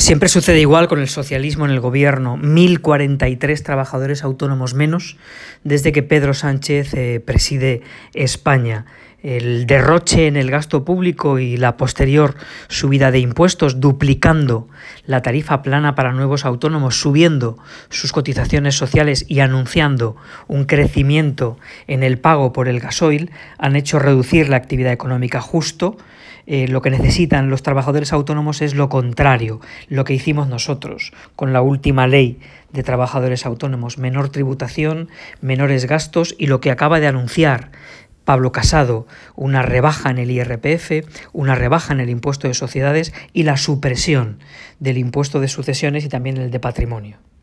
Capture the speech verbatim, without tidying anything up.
Siempre sucede igual con el socialismo en el gobierno. mil cuarenta y tres trabajadores autónomos menos desde que Pedro Sánchez eh, preside España. El derroche en el gasto público y la posterior subida de impuestos, duplicando la tarifa plana para nuevos autónomos, subiendo sus cotizaciones sociales y anunciando un crecimiento en el pago por el gasoil, han hecho reducir la actividad económica. Justo eh, lo que necesitan los trabajadores autónomos es lo contrario, lo que hicimos nosotros con la última ley de trabajadores autónomos: menor tributación, menores gastos y lo que acaba de anunciar Pablo Casado, una rebaja en el I R P F, una rebaja en el impuesto de sociedades y la supresión del impuesto de sucesiones y también el de patrimonio.